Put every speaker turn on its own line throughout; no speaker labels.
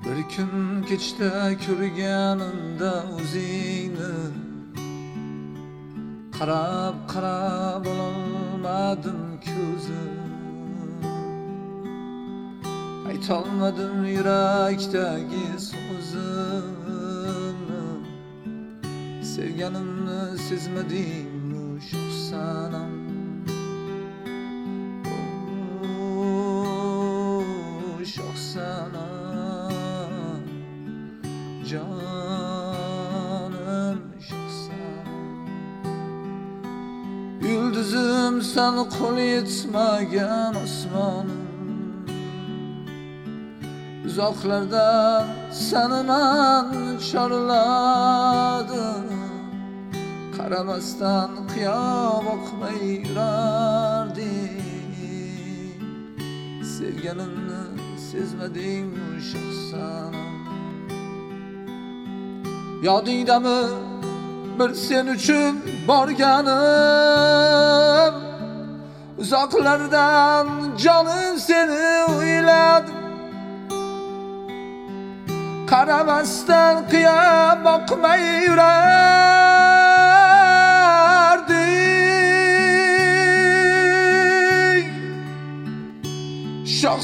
Bir kun kechda ko'rganimda o'zingni qarab ololmadim ko'zim. Aytolmadim yurakdagi so'zimni. Sevganimni sezmadingmi shoh sanam? Shoh sanam, jonim shoh sanam. Yulduzim sen qo'l yetmagan osmonim. Uzoqlardan seni men chorladim. Qaramasdan qiyo boqmay yurardim. Sevganimni sezmadingmi shoh sanam? Yodingdami bir sen uchun borganim? Uzoqlardan jonim seni o'yladim. Qaramasdan qiyo boqmay yurardim. Shoh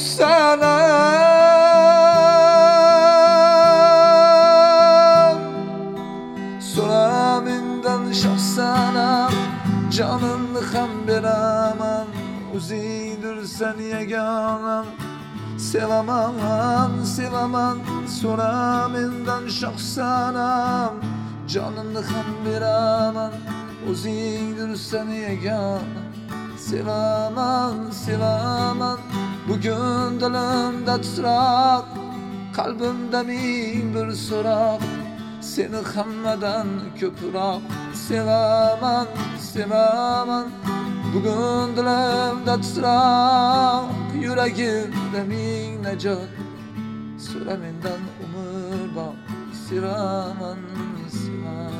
sanam, so'ra mendan shoh sanam. Jonimni ham beraman, o'zingdirsan yagonam. Sevaman, sevaman, so'ra mendan shoh sanam. Jonimni ham beraman, o'zingdirsan yagona. Sevaman, sevaman, bugun dilimda titroq, qalbimda ming bir so'roq. Seni hammadan ko'proq sevaman, sevaman. Bugun dilimda titroq, yuragimda ming najot. So'ra mendan umr bor, sevaman, sevaman.